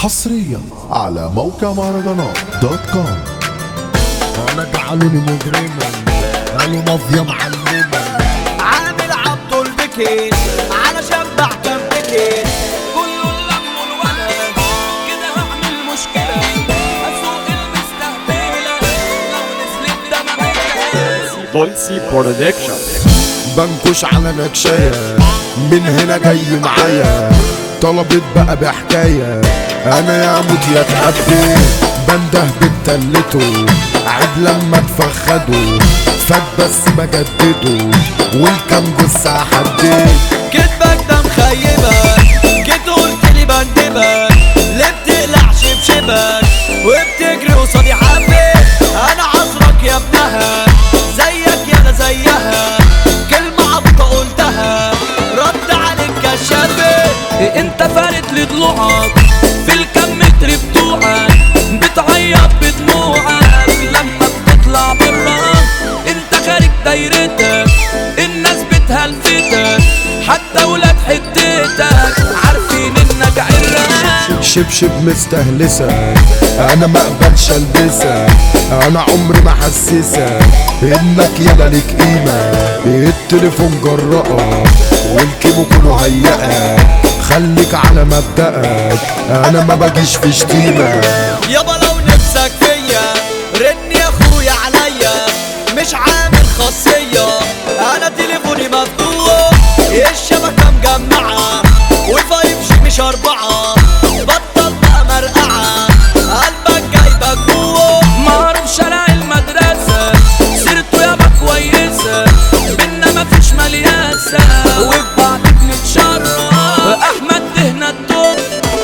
حصريا على موقع مهرجانات دوت كوم. انا جعلوني مجرما قالوا مافيا معلمة عامل عبده البكين على شبع كام بكين كله اللم الولد كده هعمل مشكلة اسوق المستهبلة لو نزلت دمعتها بولسي برودكشن. بنكش على نكشاية من هنا جاي معايا طلبت بقى بحكاية انا يا موت يا تقبل بنده بتلته عيب لما تفخده فات بس بجدده والكام جثة حدد كدبك ده مخيبك جيت قلت لي بندبك ليه بتقلع شبشبك وبتجري قصادي حبك انا عصرك يا ابنها زيك يا انا زيها كلمة عبطة قلتها رد عليك كشافك انت فارد لضلوعك في الكم متر بتوعك بتعيط بدموعك لما بتطلع برا انت خارج دايرتك الناس بتهلفتك حتى ولاد حتتك عارفين انك عرق شبشب مستهلسة انا ما اقبلش البسك انا عمري ما حسسك انك يلا ليك قيمة التليفون جرأك والكيمو كله هيئك خليك على مبدأك انا ما باجيش في شتيمة يابا لو نفسك فيا رن يا اخويا عليا مش عامل خاصية انا تليفوني مفتوح الشبكة مجمعة والفايف جي مش 4 بطل بقى مرقعة قلبك جايبك جوه معروف شارع المدرسة سيرته يابا كويسة بينا مفيش ملياسة وبعدك نتشرف احمد دهنا الدوب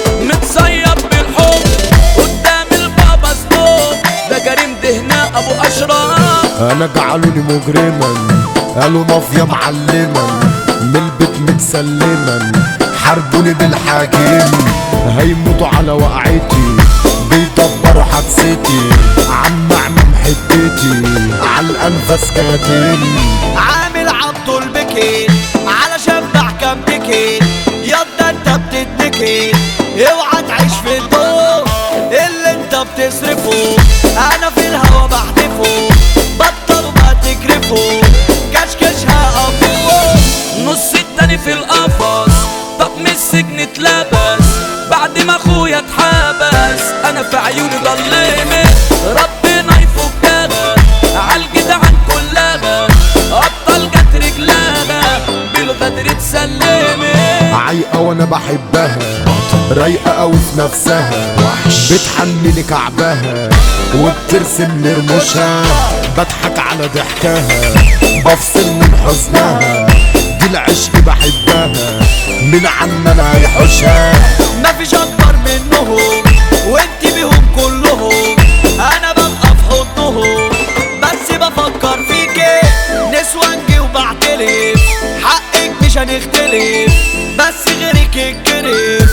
متصيب بالحب قدام البابا ستوب ده كريم دهنا ابو اشرف انا جعلوني مجرما قالوا مافيا معلما من البيت متسلما حاربوني بالحاكم هيموتوا على وقعتي بيدبروا حادثتي عم اعمم حتتي على الانفاس كاتم عامل عبده البكين على شبع كام بكين ياضا انت بتتبكين اوعى تعيش في الضوء اللي انت بتصرفه انا في الهوا بحدفه بطلوا ما تكرفوا كشكشها ابوه نص التاني في القفص طقم السجن اتلبس بعد ما اخويا اتحبس انا في عيوني ضلمت ربنا يفكها عالجدعان كلها ابطال جت رجلها بالغدر اتسلمت عايقة وانا بحبها رايقة اوي في نفسها بتحنني كعبها وبترسم لي رموشها بضحك على ضحكها بفصل من حزنها دي العشق بحبها من عنا انا هيحوشها مفيش اكبر منهم وانت بيهم كلهم انا ببقى في حضنهم بس بفكر فيكي نسوانجي وبعتلف حقك مش هنختلف بس غيرك الكرف